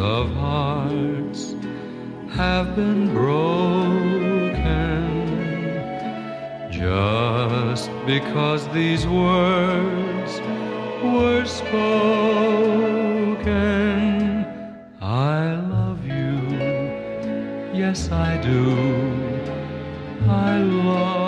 of hearts have been broken just because these words were spoken. I love you, yes I do, I love